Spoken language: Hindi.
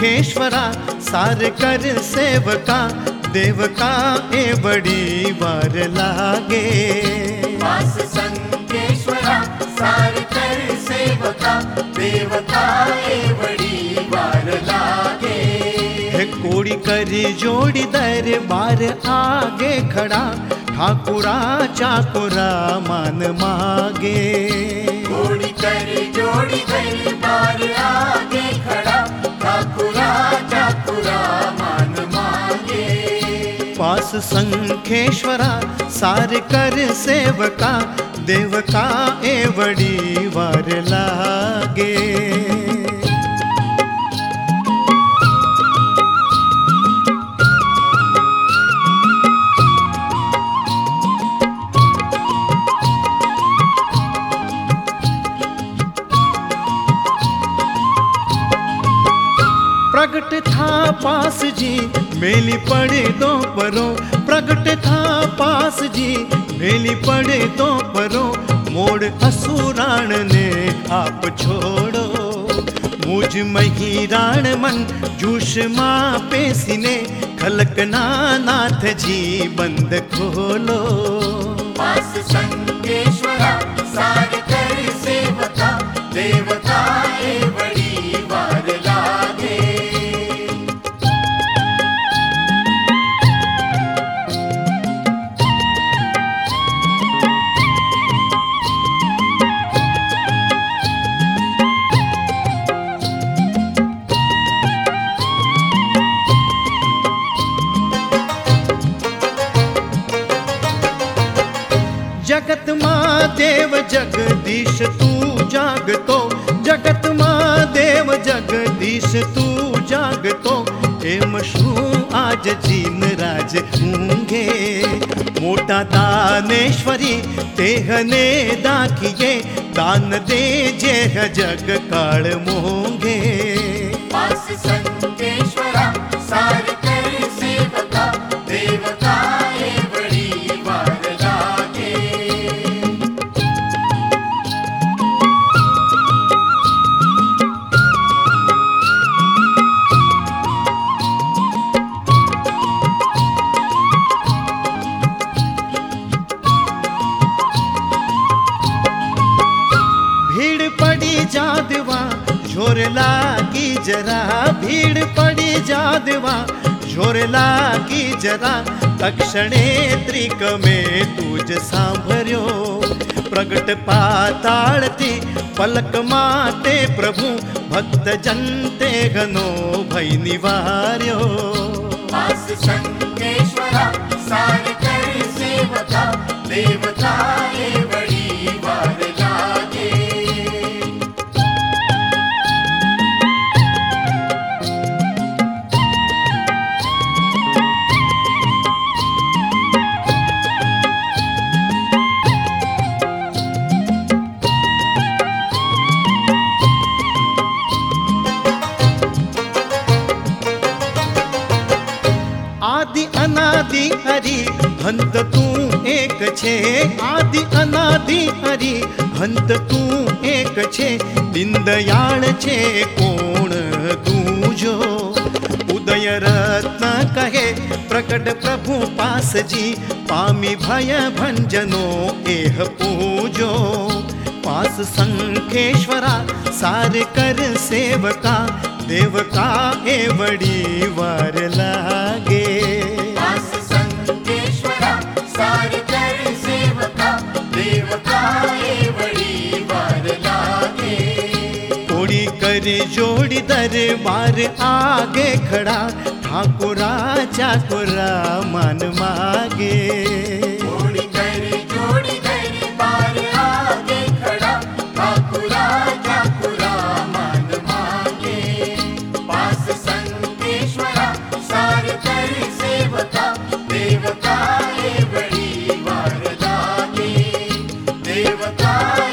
संखेश्वरा सार कर सेवका देवका एवड़ी वार लागे। पास संकेश्वरा सार कर सेवका देवका एवड़ी वार लागे। है कोड़ी करी जोड़ी दरबार आगे खड़ा ठाकुरा चाकुरा मान मागे। कोड़ी करी जोड़ी दरबार आगे खड़ा ठाकुरा चाकुरा मान मागे। पास संखेश्वरा सार कर सेवका देवका एवड़ी वार लागे। प्रगट था पास जी मेली पड़े दो परों। प्रगट था पास जी मेली पड़े दो परों। मोड़ असुराण ने आप छोड़ो। मुझ महिराण मन जूश माँ पेसिने खलकना नाथ जी बंद खोलो। पास संकेश्वरा सार कर सेवका देवता एवड़ी वार लागे। जगत माँ देव जगदीश तू जागतो। जगत माँ देव जगदीश तू जागतो। एम शू आज जीन राज होंगे। मोटा दानेश्वरी तेहने दाखिए दान दे जेह जग काल मोंगे। पास संकेश्वरा सार कर सेवका देवता एवड़ी वार लागे। भीड़ पड़ी जादवा झोर लागी जरा। भीड़ पड़ी जादवा झोर लागी जरा। तक्षणे त्रिक में तुझ सांभर्यो। प्रगट पाताल थी पलक माते प्रभु भक्त जनते घनो भय निवार्यो। पास संकेश्वरा सार कर सेवका देवता एवड़ी वार लागे। आदि अनादि हरि हंत तू एक छे। आदि अनादि हरि हंत तू एक छे। दीनदयाळ छे कोण दूजो। उदय रत्न कहे प्रकट प्रभु पास जी पामी भय भंजनो एह पूजो। पास संखेश्वरा सार कर सेवका देवका एवड़ी वार लागे। पास संकेश्वरा सार कर सेवका देवता एवड़ी वार लागे। कोड़ी करी जोड़ी दरबार आगे खड़ा ठाकुरा चाकुरा मान मागे। कोड़ी करी जोड़ी दरबार आगे खड़ा ठाकुरा चाकुरा मान मागे। पास संकेश्वरा सार कर सेवका देवता एवड़ी वार लागे। देवता